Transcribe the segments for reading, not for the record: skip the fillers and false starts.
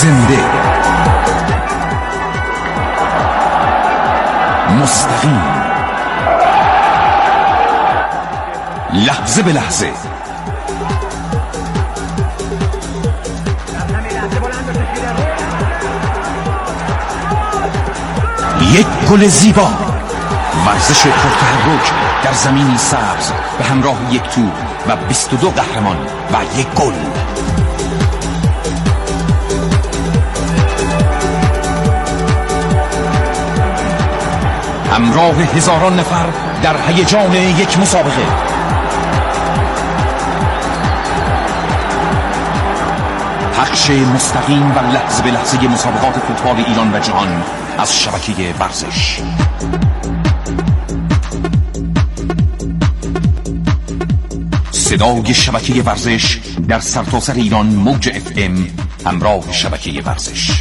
زنده، مستقیم، لحظه به لحظه، یک گل زیبا، ورزش پرتحرک در زمینی سبز به همراه یک توپ و 22 قهرمان و یک گل. همراه هزاران نفر در هیجان یک مسابقه. پخش مستقیم و لحظه به لحظه مسابقات فوتبال ایران و جهان از شبکه ورزش. صدای شبکه ورزش در سرتاسر ایران، موج FM همراه شبکه ورزش.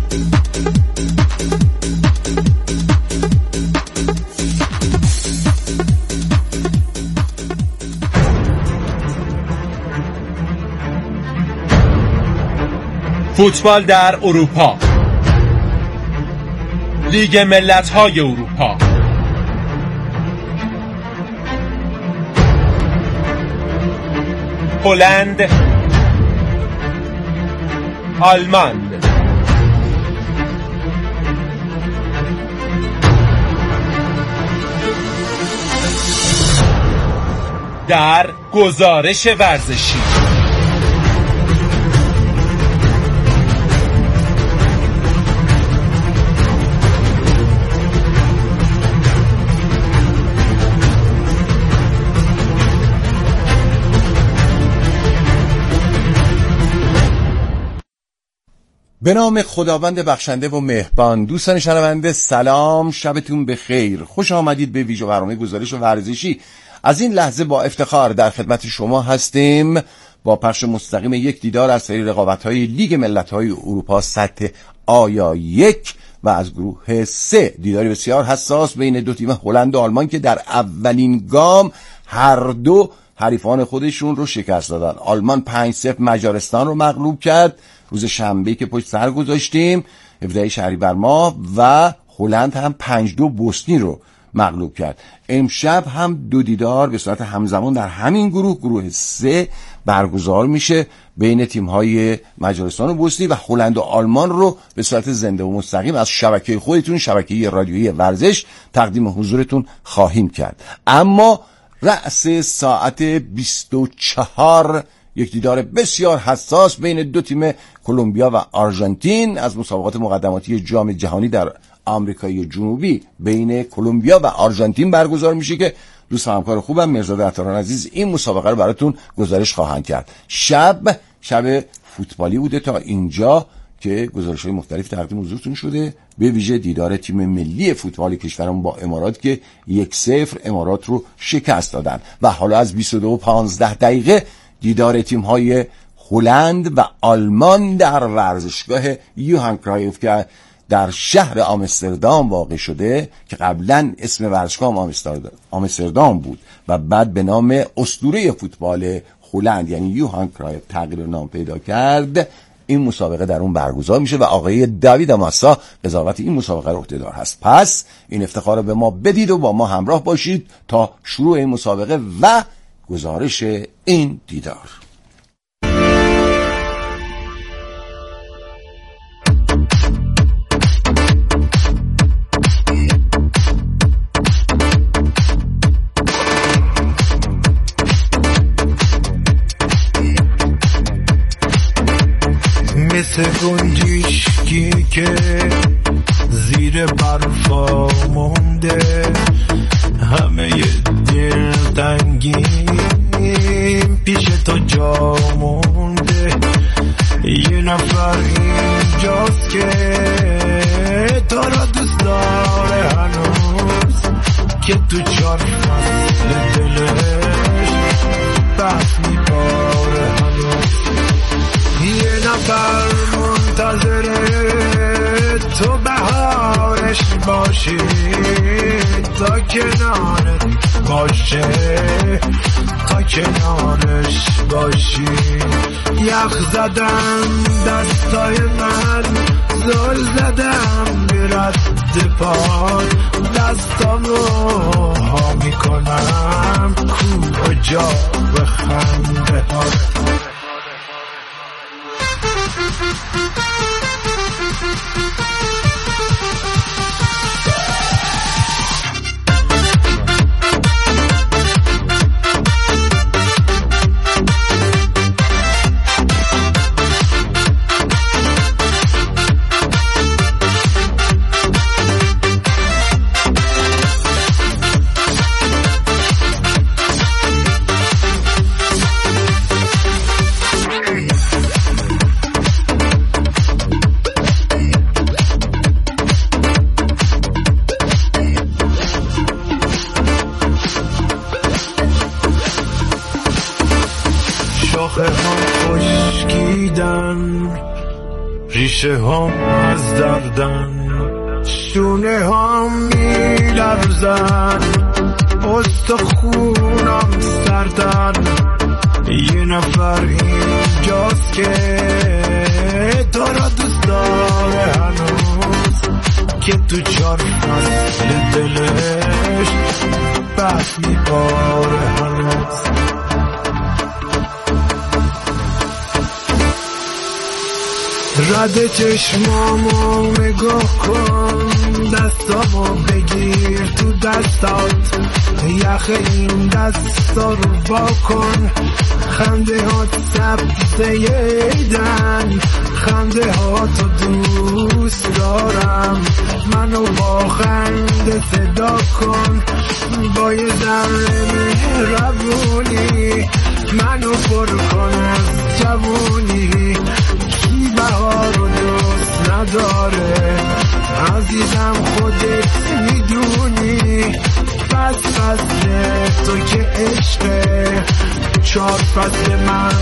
فوتبال در اروپا، لیگ ملت‌های اروپا، هلند، آلمان، در گزارش ورزشی. به نام خداوند بخشنده و مهربان. دوستان شنونده سلام، شبتون بخیر، خوش آمدید به ویژه برنامه گزارش ورزشی. از این لحظه با افتخار در خدمت شما هستیم با پخش مستقیم یک دیدار از سری رقابت‌های لیگ ملت‌های اروپا سطح آیا 1 و از گروه 3. دیداری بسیار حساس بین دو تیم هلند و آلمان که در اولین گام هر دو حریفان خودشون رو شکست دادن. آلمان 5-0 مجارستان رو مغلوب کرد روز شنبه که پشت سر گذاشتیم 17 شهریور ماه، و هلند هم 5-2 بوسنی رو مغلوب کرد. امشب هم دو دیدار به صورت همزمان در همین گروه 3 برگزار میشه بین تیم‌های مجارستان و بوسنی، و هلند و آلمان رو به صورت زنده و مستقیم از شبکه خودتون، شبکه رادیویی ورزش، تقدیم حضورتون خواهیم کرد. اما رأس ساعت 24 یک دیدار بسیار حساس بین دو تیم کلمبیا و آرژانتین از مسابقات مقدماتی جام جهانی در آمریکای جنوبی بین کلمبیا و آرژانتین برگزار میشه که دوست همکار خوبم مرزاد عطاران عزیز این مسابقه رو براتون گزارش خواهند کرد. شب فوتبالی بوده تا اینجا که گزارش‌های مختلف تقدیم حضورتون شده، به ویژه دیدار تیم ملی فوتبال کشورمون با امارات که 1-0 امارات رو شکست دادن، و حالا از 22:15 دیدار تیم‌های هلند و آلمان در ورزشگاه یوهان کرایف که در شهر آمستردام واقع شده، که قبلا اسم ورزشگاه آمستردام بود و بعد به نام اسطوره فوتبال هلند یعنی یوهان کرایف تغییر نام پیدا کرد. این مسابقه در اون برگزار میشه و آقای داوید ماسا قضاوت این مسابقه رو عهده‌دار هست. پس این افتخار رو به ما بدید و با ما همراه باشید تا شروع این مسابقه و گزارش این دیدار. مثل گنجشکی که زیر برفا مونده، همه دلتنگیم پیش تو جا مونده. یه نفر اینجاست که تو را دوست داره هنوز، که تو 4 فصل دلش بحث میباره هنوز. یه نفر منتظره تو بهارش باشی، تا کنارت باشه، میخوا کنارش باشی. یخ زدم دستای من، زل زدم به رد پاد، دستامو ها میکنم کجا به خنده ها. شاخه ها خشکیدن، ریشه ها از دردن، شونه ها میلرزن، استخونم سردن. یه نفر اینجاست که تو را دوست داره هنوز، که تو 4 فصل دلش بس میباره هنوز. رد چشمامو نگاه کن، دستامو بگیر تو دستات، یخ این دستا رو با کن. خنده ها سبزه ایدن، خنده ها تو دوست دارم، منو با خنده صدا کن. با یه ذره مهربونی منو پر کن از جوونی. بهار رو دوست نداره عزیزم، خودت میدونی. پس فصل تو که عشقه، 4 فصل من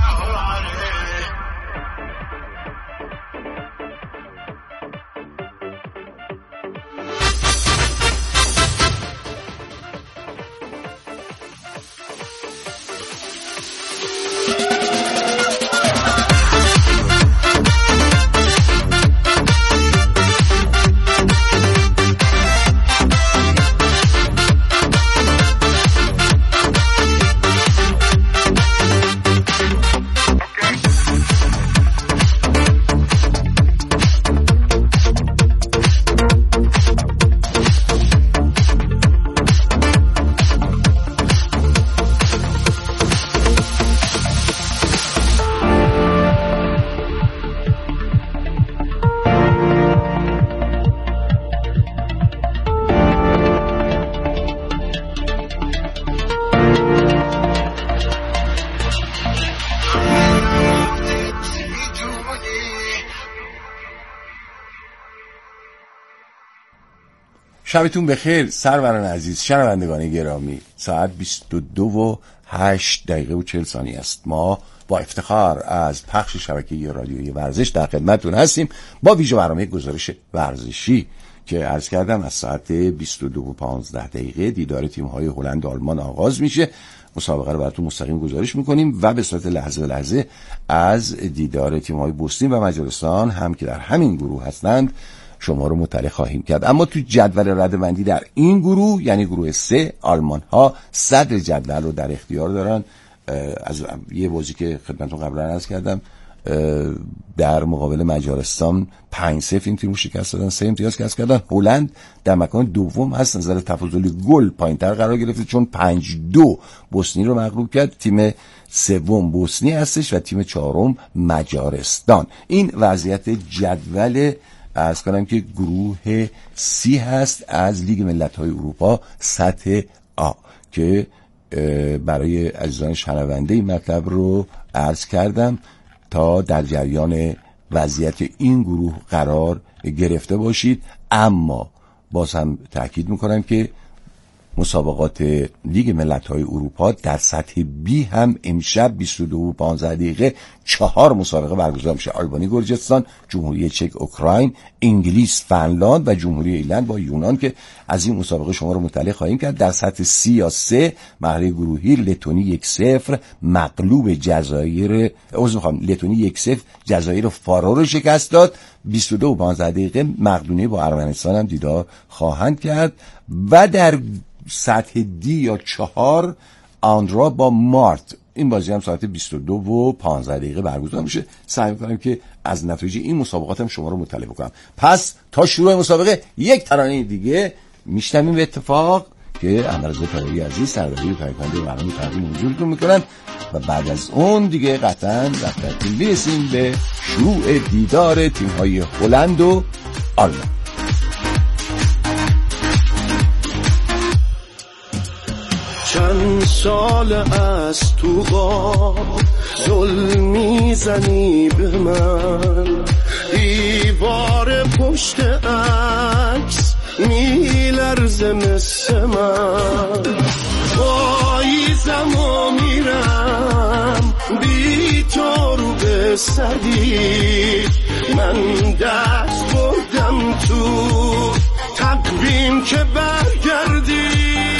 شبتون بخیر سروران عزیز، شنوندگان گرامی. ساعت 22:08 است. ما با افتخار از پخش شبکه رادیویی ورزش در خدمتتون هستیم با ویژه برنامه گزارش ورزشی که عرض کردم از ساعت 22:15 دیدار تیم‌های هلند و آلمان آغاز میشه. مسابقه رو براتون مستقیم گزارش میکنیم و به صورت لحظه به لحظه از دیدار تیم‌های بوسنی و مجارستان هم که در همین گروه هستند شما رو مطلع خواهیم کرد. اما تو جدول رده‌بندی در این گروه، یعنی گروه 3، آلمان ها صدر جدول رو در اختیار دارن. از یه بازی که خدمتتون قبلا عرض کردم در مقابل مجارستان 5-0 این تیم رو شکست دادن، 3 امتیاز کسب کردن. هلند در مکان دوم هست، نظر تفاضل گل پایین‌تر قرار گرفته چون 5-2 بوسنی رو مغلوب کرد. تیم سوم بوسنی هستش و تیم چهارم مجارستان. این وضعیت جدول از کنم که گروه C هست از لیگ ملت‌های اروپا سطح A که برای عزیزان شنونده این مطلب رو عرض کردم تا در جریان وضعیت این گروه قرار گرفته باشید. اما باز هم تأکید میکنم که مسابقات لیگ ملت‌های اروپا در سطح بی هم امشب 22:15 4 مسابقه برگزار میشه. آلبانی گرجستان، جمهوری چک اوکراین، انگلیس فنلاند و جمهوری ایرلند با یونان که از این مسابقه شما رو مطلع خواهیم کرد. در سطح سی یا 3 مرحله گروهی لتونی 1-0 مغلوب جزایر لتونی 1-0 جزایر فارو رو شکست داد. 22:15 مقدونیه با ارمنستان هم دیدار خواهند کرد و در سطح دی یا 4 آندرا با مارت، این بازی هم ساعت 22:15 برگزار میشه. سعی میکنم که از نتایج این مسابقات هم شما رو مطلع بکنم. پس تا شروع مسابقه یک ترانه دیگه میشنویم به اتفاق که احمدرضا طاهری عزیز سردبیر پرکنده برنامه تقدیم حضورتون میکنن و بعد از اون دیگه قطعاً رفتیم میرسیم به شروع دیدار تیم‌های هلند و آلمان. چند سال از تو غاب ظلم میزنی به من، دیوار پشت عکس میلرزه مثل من، پاییزم و میرم بی تو رو به سدید، من دست بردم تو تقویم که برگردی،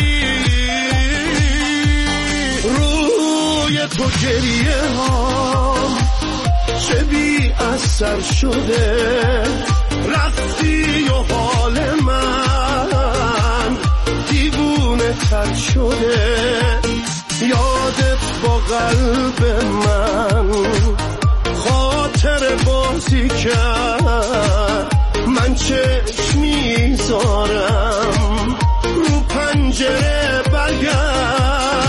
تو گریه ها چه بی اثر شده، رفتی و حال من دیوونه تر شده، یادت با قلب من خاطر بازی کرد، من چشم میذارم رو پنجره برگرد.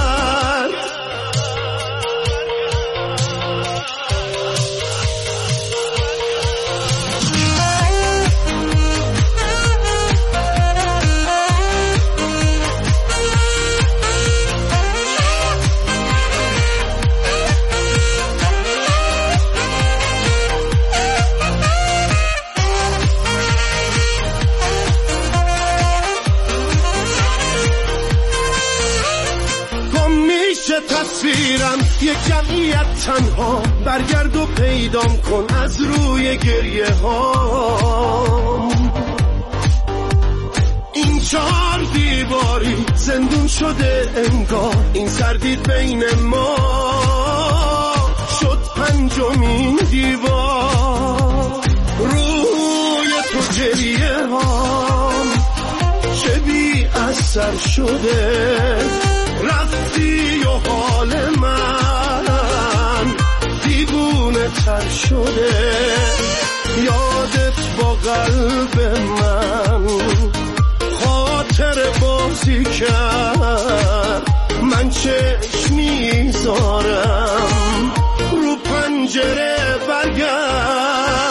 تصویرم یک جمعیت تنها، برگرد و پیدام کن از روی گریه ها، این 4 دیواری زندون شده انگار، این سردید بین ما شد 5مین دیوار، روی تو گریه ها چه بی اثر شده، رفتی و حال من دیوونه تر شده، یادت با قلب من خاطر بازی کرد، من چشم میذارم رو پنجره برگرد.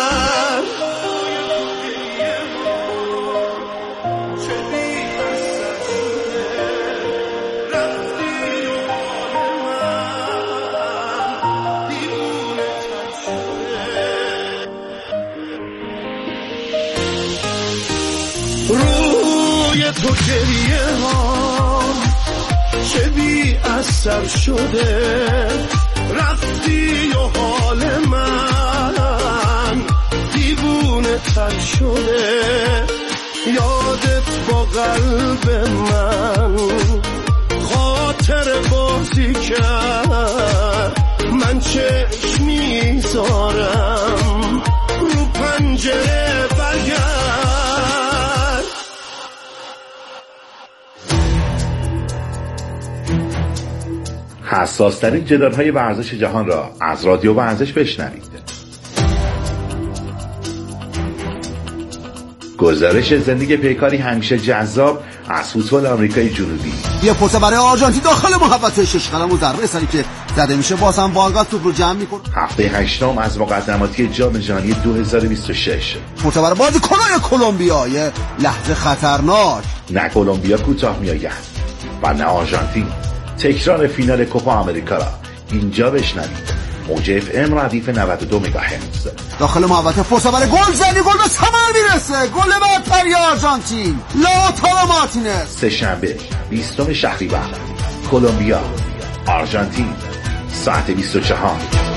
تو گریه ها چه بی اثر شده، رفتی و حال من دیوونه تر شده، یادت با قلب من خاطر بازی کرد، من چشم میذارم رو پنجره برگرد. حساس‌ترین جدال‌های ورزش جهان را از رادیو ورزش بشنوید. گزارش زندگی پیکاری همیشه جذاب از فوتبال آمریکای جنوبی. یه پرسه برای آرژانتین داخل محوطه 6 قلم و ضربه سری که زده میشه بازم واقعا توپ رو جمع میکنه. هفته 8 از مقدماتی جام جهانی 2026. پرسه برای بازیکنان کلمبیا، یه لحظه خطرناک. نه کلمبیا کوتاه میآید و نه آرژانتین. تکرار فینال کوپا آمریکا را اینجا بشنوید. موج FM ردیف 92 مگاهرتز. داخل محوطه فرصت برای گل زنی، گل به ثمر میرسه. گل برتری آرژانتین، لوتارو مارتینز. سه‌شنبه 20 شهریور، کلمبیا آرژانتین، ساعت 24.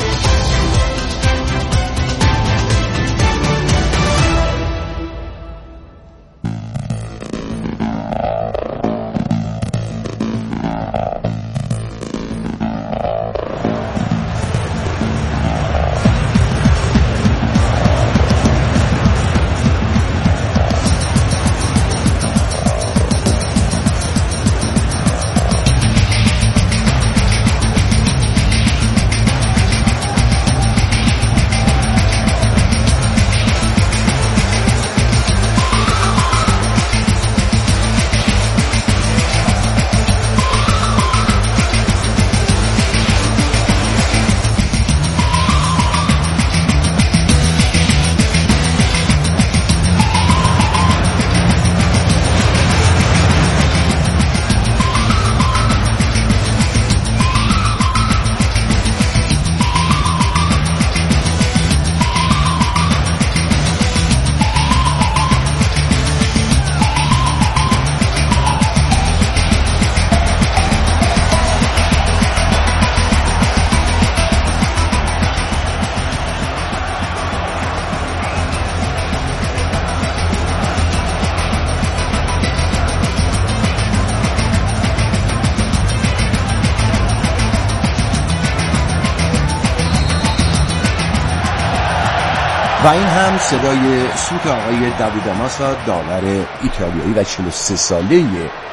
و این هم صدای سوت آقای داوید آماسا، داور ایتالیایی و 43 ساله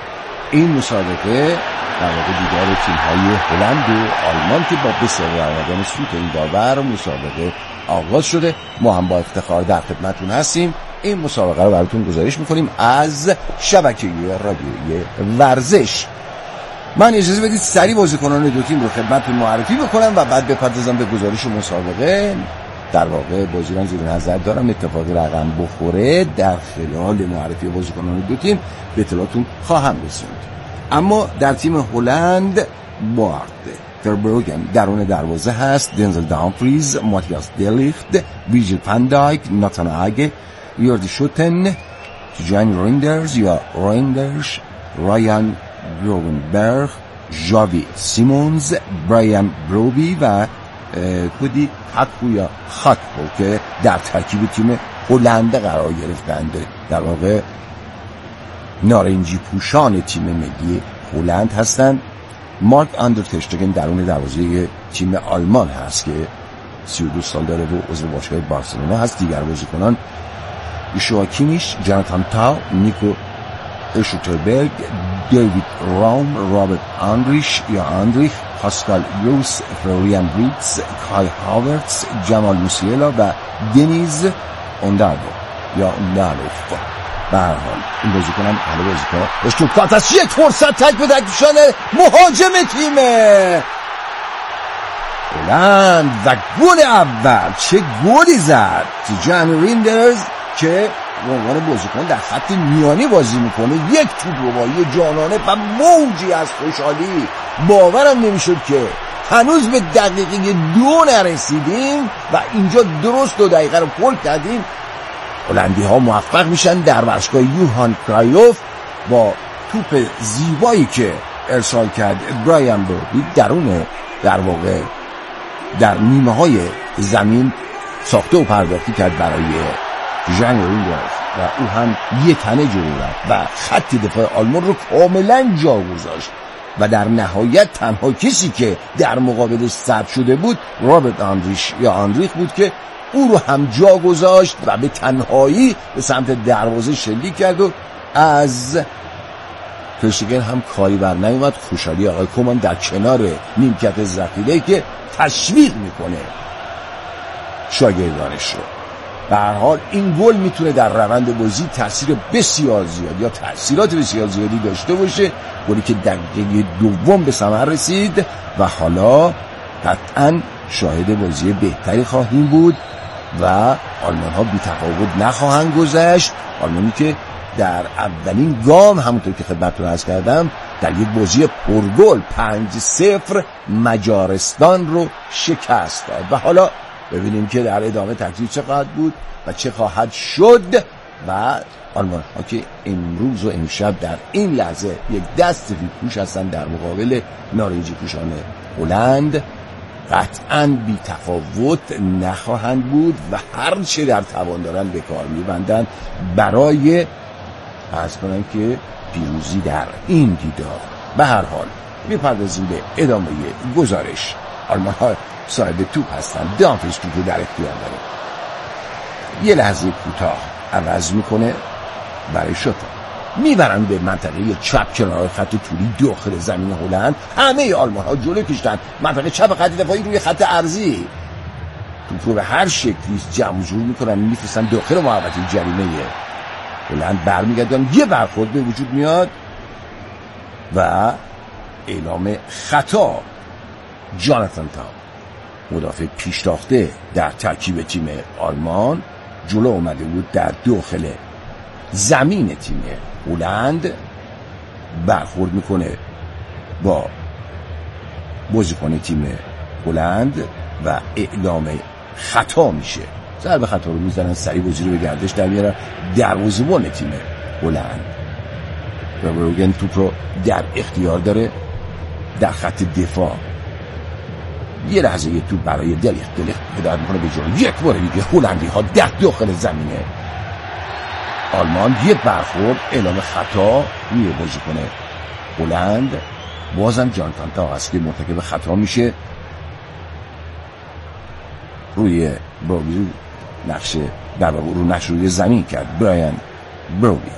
این مسابقه، در واقع دیدار تیم‌های هلند و آلمان که با بسیار آمدن سوت این داور مسابقه آغاز شده. ما هم با افتخار در خدمتتون هستیم. این مسابقه رو براتون گزارش می‌کنیم از شبکه رادیویی ورزش. من اجازه بدید سریع بازیکنان دو تیم رو خدمتتون معرفی بکنم و بعد بپردازم به گزارش مسابقه. در واقع بازیکن زیر نظر دارم اتفاقی رقم بخوره در خلال معرفی بازیکنان دو تیم به اطلاعاتون خواهم رسوند. اما در تیم هلند بارد فربروگن درون دروازه هست، دنزل دامفریز، ماتیاس دلیخت، ویژل فندایک، ناتان آگه، یوردی شوتن، جانی ریندرز یا ریندرز، رایان گروونبرگ، ژاوی سیمونز، برایان بروبی و کودی حکو یا خاکپو که در ترکیب تیم هلند قرار گرفتند. در واقع نارنجی پوشان تیم ملی هلند هستند. مارک آندر تشتگن درون دروازه تیم آلمان هست که 32 سال داره و عضو باشگاه بارسلونا هست. دیگر بازیکنان یشوا کیمیش، جاناتان تاو، نیکو اشوتربرگ، دیوید راوم، رابرت آندریش یا آندریخ، پاسکال یوس، فلوریان ریتز، کای هاورتز، جمال موسیلا و دنیز اوندارو یا اونداروف. به هر حال این بازیکن هم حالا بازیکن اشتوتگارت است. یک فرصت تک به تک شده مهاجم تیم هلند و گل اول. چه گلی زد جانی ریندرز که به عنوان بازیکن در خط میانی بازی میکنه. یک توپ رو با یه جانانه و موجی از خوشحالی، باورم نمیشد که هنوز به دقیقه 2 نرسیدیم و اینجا درست 2 دقیقه رو پر کردیم. هلندی ها موفق میشن در ورزشگاه یوهان کرایوف با توپ زیبایی که ارسال کرد برایان بروبی درون در واقع در نیمه های زمین ساخته و پرداختی کرد برای ژان ریندرز و او هم یه تنه جلو رفت و خط دفاع آلمان رو کاملا جا گذاشت و در نهایت تنها کسی که در مقابلش ثبت شده بود رابرت آندریش یا آندریخ بود که او رو هم جا گذاشت و به تنهایی به سمت دروازه شلیک کرد و از ترشتگن هم کاری بر نیومد. خوشحالی آقای کومان در کنار نیمکت ذخیره که تشویق میکنه شاگردانش رو. به هر حال این گل میتونه در روند بازی تاثیر بسیار زیاد یا تاثیرات بسیار زیادی داشته باشه. گلی که دقیقه 2 به ثمر رسید و حالا قطعاً شاهد بازی بهتری خواهیم بود و آلمان ها بی تفاوت نخواهند گذشت. آلمانی که در اولین گام همونطور که خدمتتون عرض کردم در یک بازی پرگل 5-0 مجارستان رو شکست داد و حالا ببینیم که در ادامه تکلیف چه خواهد بود و چه خواهد شد و آلمان ها که امروز و امشب در این لحظه یک دست سفید پوش هستن در مقابل نارنجی پوشان هلند قطعاً بی تفاوت نخواهند بود و هر چه در توان دارن به کار میبندن برای عرض کنم که پیروزی در این دیدار. به هر حال میپردازیم به ادامه گزارش. آلمان ها صاحب توپ هستن، دامفریز توپ رو در اختیار داره، یه لحظه کوتاه عوض میکنه برای شوت میبرن به منطقه چپ کنار خط طولی داخل زمین هلند. همه آلمان ها جلو کشتن منطقه چپ خط دفاعی روی خط ارضی، توپ رو به هر شکلی جمع جور میکنن میفرستن داخل محوطه جریمه هلند. برمیگردن یه برخورد به وجود میاد و اعلام خطا. جاناتان تا مدافع پیشتاخته در ترکیب تیم آلمان جلو اومده بود در داخل زمین تیم هلند، برخورد میکنه با بازیکن تیم هلند و اعلام خطا میشه. ضربه خطا رو میزنن، سریع بازی رو به گردش در میارن. دروازه‌بان تیم هلند روبروگن توپ رو در اختیار داره در خط دفاع. یه لحظه یه توپ برای دلیخت هدایت میکنه به جلو. یک بار دیگه هلندی ها در داخل زمینه آلمان یه برخورد اعلام خطا روی بازیکن هلند. بازم جاناتان تا هست که مرتکب خطا میشه. روی بروبی نقش در واقع رو نقش روی زمین کرد برایان بروبی.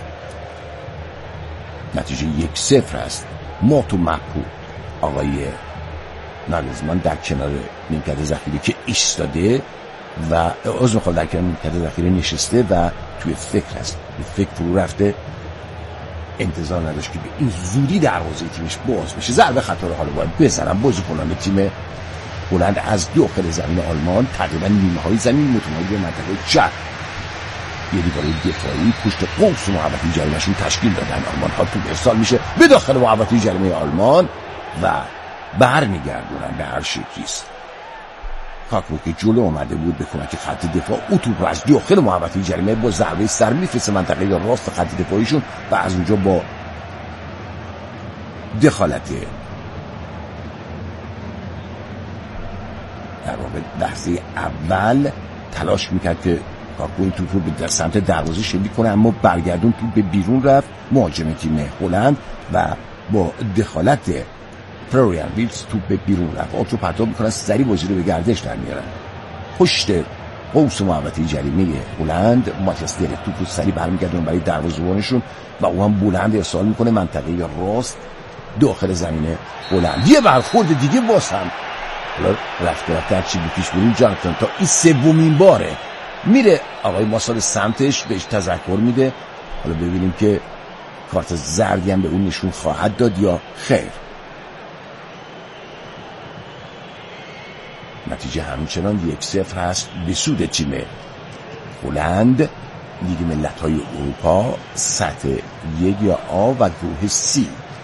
نتیجه 1-0 است. ماتو مپو آقای ناگلزمان در کنار نیمکت ذخیره که ایستاده و عضو میخواد در کنار نیمکت ذخیره نشسته و توی فکر هست، به فکر فرو رفته، انتظار نداشت که به این زودی دروازه تیمش باز بشه. ضربه خطا رو حالا باید بزنن بازیکنان تیم هلند از داخل زمین آلمان تقریبا نیمه های زمین متمایل به منطقه چپ یه دیوار دفاعی پشت قوس محوطه جریمه‌شون تشکیل دادن. آلمان ها توپ ارسال میشه به داخل محوطه جریمه آلمان و برمیگردونن به هر شکلیست. کاکرو که جلو اومده بود به کمک خط دفاع او توپ رو از داخل محوطه جریمه با ضربه سر میفرسته منطقه راست خط دفاعیشون و از اونجا با دخالت در واقع لحظه اول تلاش میکرد که کاکرو این توپ رو به سمت دروازه شلیک کنه، اما برگردون توپ به بیرون رفت. مهاجم تیم هلند و با دخالت فلوریان ویلز توپ به بیرون رفت. آب رو پرتاب میکنن، سریع بازی رو به گردش در میارن. پشت قوس محوطه جریمه هلند ماتیاس دلیخت توپ رو سریع برمیگردونن برای دروازه‌بانشون و او هم بلند ارسال میکنه منطقه راست داخل زمین هلند. یه برخورد دیگه واسم حالا رفته چی پیش بریم. جاناتان تا این سومین باره میره آقای ماسال سمتش بهش تذکر میده. حالا ببینیم که کارت زردی هم به اون نشون خواهد داد یا خیر. نتیجه همچنان 1-0 هست به سود تیم هلند. لیگ ملت‌های اروپا سطح 1 یا آ و گروه C.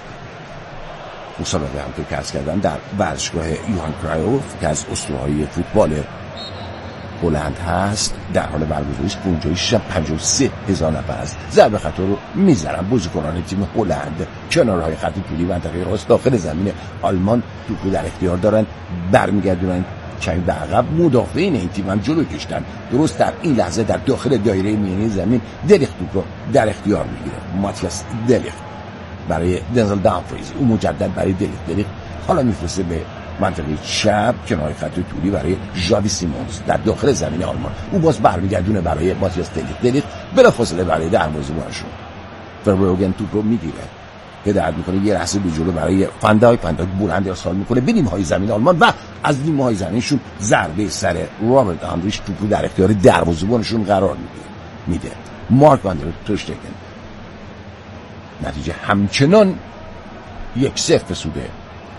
مسابقه همطور که عرض کردم در ورزشگاه یوهان کرایوف که از اسطوره‌های فوتبال هلند هست در حال برگزاریش. گنجایشش 53,000 نفر است. ضربه خطا رو میزنن بازیکنان تیم هلند کنارهای خط طولی منطقه راست داخل زمین آلمان. توپ رو در اختیار دارن، برمیگردونن کمی به عقب. مدافعین این تیم هم جلو کشتن. درست در این لحظه در داخل دایره میانی زمین دلیخت توپ رو در اختیار میگیره. ماتیاس دلیخت برای دنزل دامفریز، او مجدد برای دلیخت حالا میفرسته به منطقه چپ کنار خط طولی برای ژاوی سیمونز در داخل زمین آلمان. او باز برمیگردونه برای ماتیاس دلیخت بلافاصله برای دروازه‌بانشون. فربروگن توپ رو میگیره، هدایت میکنه یه لحظه به جلو برای فندایک بلند ارسال میکنه به نیمه های زمین آلمان و از نیمه های زمینشون ضربه سر رابرت آندریش توپ رو در اختیار دروازه‌بانشون قرار میده. مارک واندر ترشتگن. نتیجه همچنان 1-0 به سود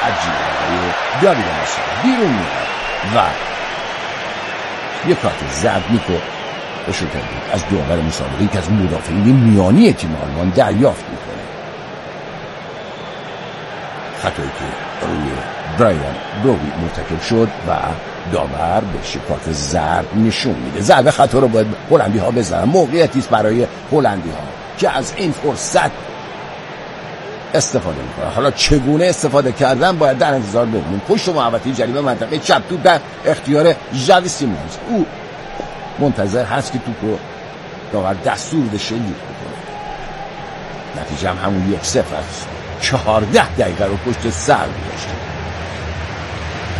عجیبه داوید ماسا بیرون میاد و یه کارت زرد میکو اشو کرده از داور مسابقه که از مدافعین میانی تیم آلمان دریافت میکنه. خطایی که روی برایان بروی مرتکب شد و داور بهش کارت زرد نشون میده. ضربه خطا رو باید هلندی ها بزنن. موقعیتی است برای هلندی ها که از این فرصت استفاده میکنه. حالا چگونه استفاده کردن باید در انتظار بمونیم. پشت محوطه جریمه منطقه چپ توپ در اختیار ژاوی سیمونز. او منتظر هست که توپ رو داور دستور بشه لیک بکنه. نتیجه هم همون 1-0 است. 14 دقیقه رو پشت سر گذاشته.